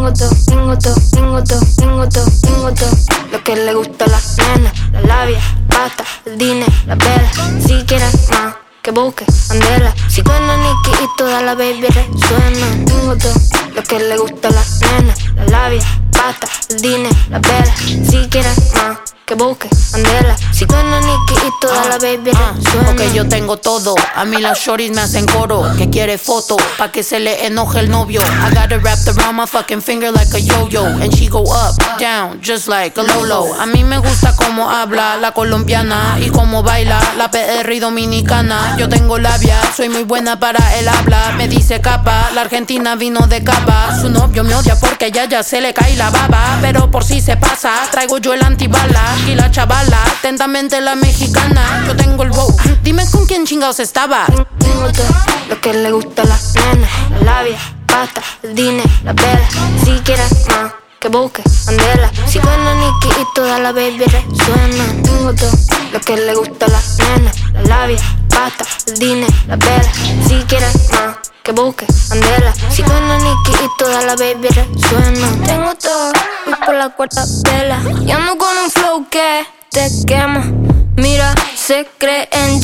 tengo todo. Lo que le gusta a las nenas, la labia, pasta, el dinero, la vela. Si quieres más, que busque Andela. Si suena Nicky y toda la baby resuena. Tengo todo. Lo que le gusta a las nenas, la labia, pasta, el dinero, la vela. Si quieres más, que busque Andela. Si suena Nicky y toda la baby resuena. Ok, yo tengo todo. A mí las shorties me hacen coro. Que quiere foto, pa' que se le enoje el novio. I got it wrapped around my fucking finger like a yo-yo. And she go up, down, just like a Lolo. A mí me gusta cómo habla la colombiana y cómo baila la PR y dominicana. Yo tengo labia, soy muy buena para el habla. Me dice capa, la argentina vino de capa. Su novio me odia porque ya se le cae la baba. Pero por si se pasa, traigo yo el antibala. Y la chavala, atentamente la mexicana. Yo tengo el wow, dime con quién chingados estaba. Tengo todo, lo que le gusta a las nenas, la labia, pasta, el dinero, la vela. Si quieres más, que busque Andela. Si suena Nicky y toda la baby resuena. Tengo todo, lo que le gusta a las nenas, la labia, pasta, el dinero, la vela. Si quieres más, que busque Andela. Si suena Nicky y toda la baby resuena. Tengo todo, voy por la cuarta vela. Y ando con un flow que te quema. Mira, se cree en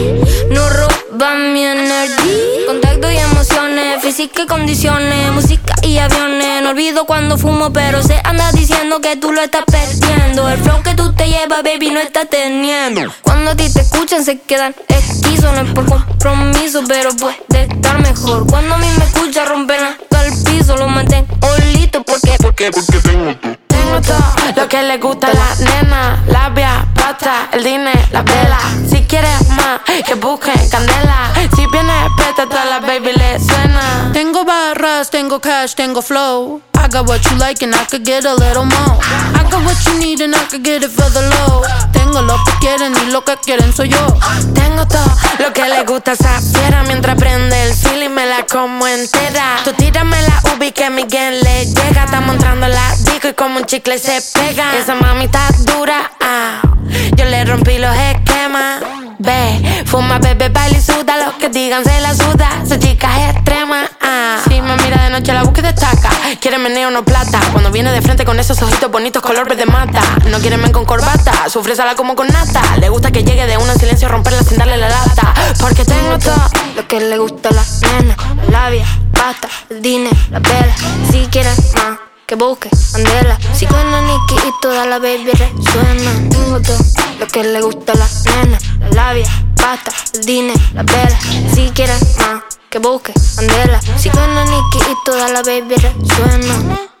G, no roba mi energía. Contacto y emociones, física y condiciones, música y aviones. No olvido cuando fumo, pero se anda diciendo que tú lo estás perdiendo. El flow que tú te llevas, baby, no estás teniendo. Cuando a ti te escuchan se quedan esquizos. No es por compromiso, pero puede estar mejor. Cuando a mí me escuchan rompen hasta el piso. Lo mantengo listo, porque tengo tú. Tengo todo lo que le gusta a la nena, labia, pasta, el dinero, la vela. Si quieres más, que busquen Candela. Si viene preta, toda la baby le suena. Tengo barras, tengo cash, tengo flow. I got what you like and I could get a little more. I got what you need and I could get it for the low. Tengo lo que quieren y lo que quieren soy yo. Tengo todo lo que le gusta a esa fiera. Mientras prende el feeling me la como entera. Tú tírame la ubi que Miguel le llega. Estamos entrando la disco y como un chicle se pega. Esa mami está dura, yo le rompí los esquemas. Ve, fuma, bebe, baila y suda. Lo que digan se la suda. Esa chica es extrema, Si me mira de noche la busca y destaca. Quiere meneo, no plata. Cuando viene de frente con esos ojitos bonitos color verde mata. No quiere men con corbata, sufre sala como con nata. Le gusta que llegue de una en silencio a romperla sin darle la lata. Porque tengo todo lo que le gusta a las nenas, la labia, pasta, el dinero, la vela. Si quieres más, que busque Andela. Si suena Nicky y toda la baby resuena. Tengo todo lo que le gusta a las nenas, la labia, pasta, el dinero, la vela. Si quieres más, que busque Andela. Si suena Nicky y toda la baby resuena.